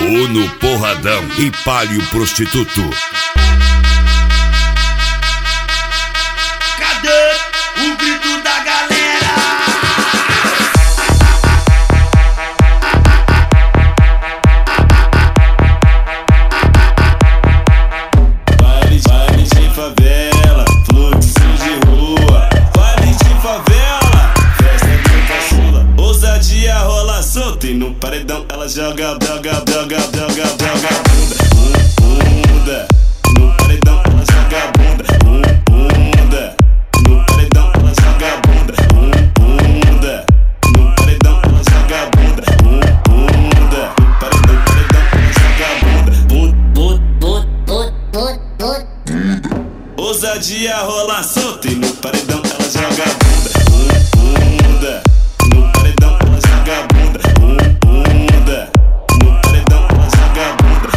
Uno porradão e palio prostituto. Cadê o grito da galera? Baile de favela, fluxo de rua. Baile de favela, festa do caçula. Ousadia rola solta e no paredão ela joga bunda. No paredão ela joga bunda. No paredão ela joga bunda. No paredão ela joga bunda. No paredão ela joga bunda. Ousadia rola solta e no paredão ela joga bunda. No paredão ela joga bunda. No paredão ela joga bunda.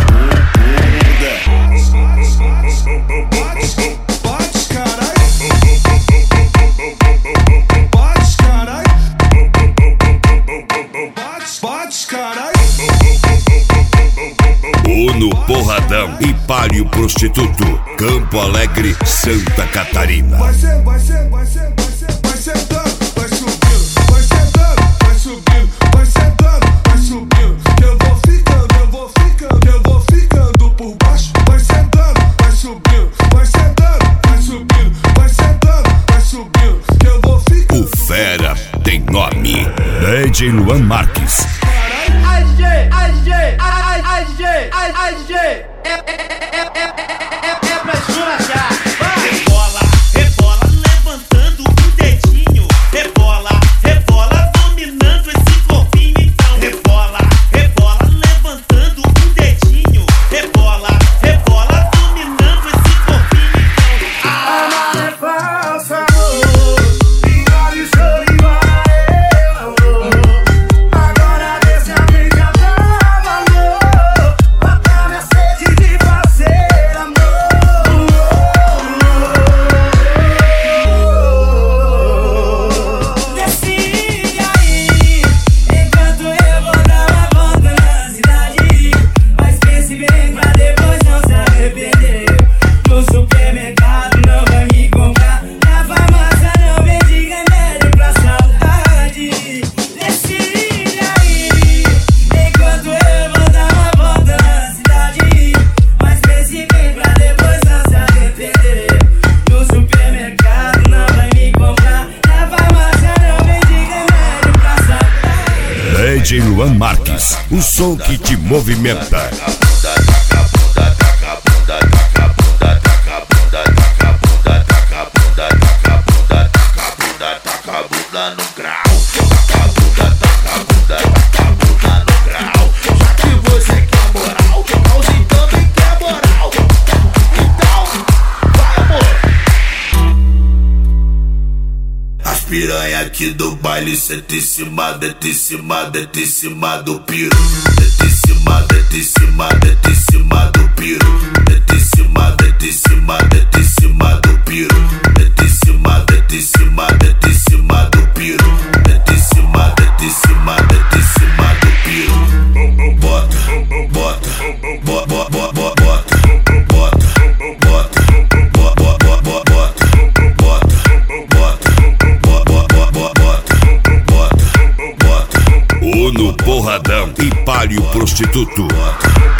Bate, caralho. Bate, caralho. Bate, caralho. Uno porradão e palio prostituto. Campo Alegre, Santa Catarina. Vai sentando, vai subindo, vai sentando, vai subindo, vai sentando, vai subindo. Eu vou ficando por baixo. Vai sentando, vai subindo, vai sentando, vai subindo, vai sentando, vai subindo. Eu vou ficando. O fera tem nome. DJ Luan Marques. AG, é pra esculachar. Rebola, rebola, levantando o dedinho. Rebola, rebola, dominando esse corpinho então. Rebola, rebola, levantando o dedinho. Rebola, rebola, dominando esse corpinho então. Amar é falso amor, engole o choro embora eu, amor. Agora desce a briga brava, amor. Mata minha sede de fazer amor. Decide aí, enquanto eu vou dar uma volta na cidade. Mas pense bem pra depois não se arrepender. No supermercado não vai me comprar, na farmácia não vende remédio pra saudade. Decide aí, enquanto eu vou dar uma volta na cidade. Mas pense bem pra depois não se arrepender. No supermercado não vai me comprar, na farmácia não vende remédio pra saudade. DJ Luan Marques, o som que te movimenta. As piranha aqui do baile senta em cima, deita em cima, deita em cima do piro. Deita em cima, deita em cima, deita em cima do piro. Deita em cima, deita em cima, deita em cima do piro. Deita em cima, deita em cima, deita em cima do piro. Deita em cima, deita em cima, deita em cima do piro. Bota, bota, bota, bota, bota, bota, bota, Uno porradão e palio prostituto.